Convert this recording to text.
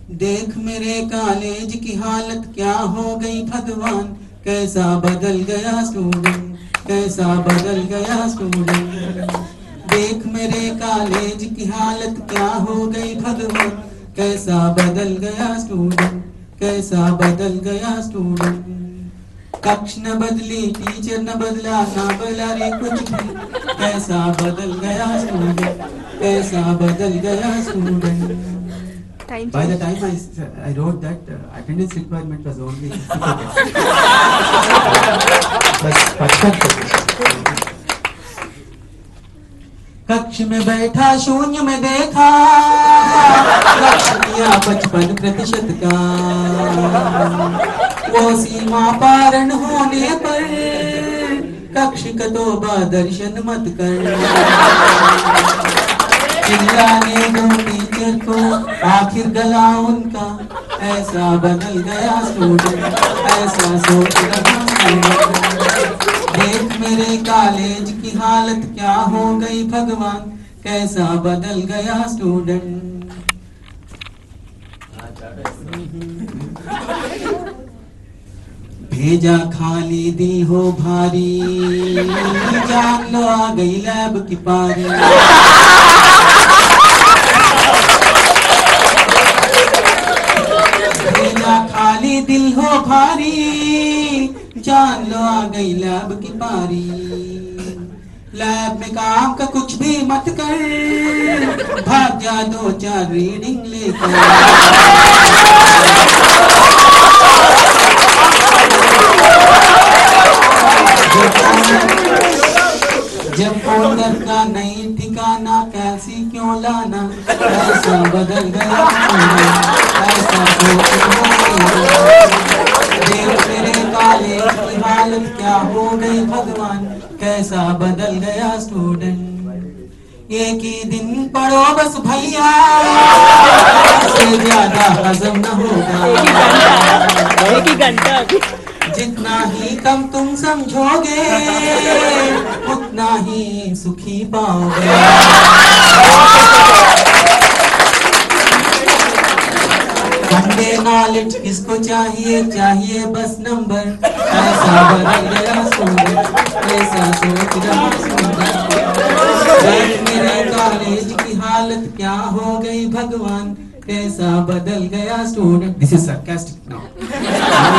देख मेरे कॉलेज की हालत क्या हो गई भगवान, कैसा बदल गया स्टूडेंट, कैसा बदल गया स्टूडेंट। देख मेरे कॉलेज की हालत क्या हो गई भगवान, कैसा बदल गया स्टूडेंट, कैसा बदल गया स्टूडेंट। कक्ष न बदली, टीचर न बदला, ना बदला रे कुछ भी, कैसा बदल गया स्टूडेंट, कैसा बदल गया student. By the time I wrote that, attendance requirement was only 50%. बस 55%. कक्ष में बैठा शून्य में देखा, लक्ष्य किया 55% का। वो सीमा पारण होने पर कक्ष का तौबा दर्शन मत कर। चिल्लाने दो टीचर को, आखिर गला उनका, ऐसा बदल गया स्टूडेंट, ऐसा सोच रहा स्टूडेंट। देख मेरे कॉलेज की हालत क्या हो गई भगवान, कैसा बदल गया स्टूडेंट। भेजा खाली दिल हो भारी, जान लो आ गई लैब की पारी। भेजा खाली दिल हो भारी, जान लो आ गई लैब की पारी। लैब में काम का कुछ भी मत कर, भाग जा 2-4 रीडिंग लेकर। जब फोल्डर का नहीं ठिकाना, कैसी क्यों लाना, ऐसा बदल गया, ऐसा देख मेरे कॉलेज की हालत क्या हो गई भगवान, कैसा बदल गया स्टूडेंट। एक ही दिन पढ़ो बस भैया, इससे ज्यादा हजम न होगा। एक ही घंटा। जितना ही कम तुम समझोगे, उतना ही सुखी पाओगे। वनडे नॉलेज किसको चाहिए, चाहिए बस नंबर, ऐसा बदल गया स्टूडेंट, ऐसा सोच रहा स्टूडेंट। मेरे कॉलेज की हालत क्या हो गई भगवान, कैसा बदल गया student. This is sarcastic now.